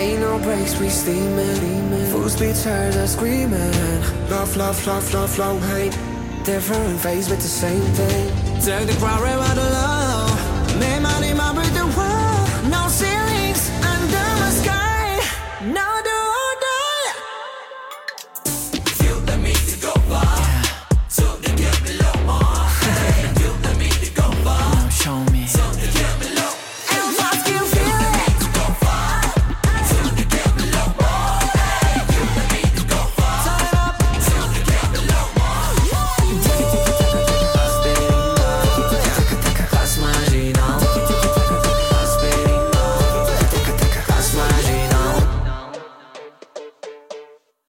Ain't no breaks, we steaming. Full speed turns us screaming. Love, love, love, love, love, hate. Different phase with the same thing. Take the crowd right out of love. Make money,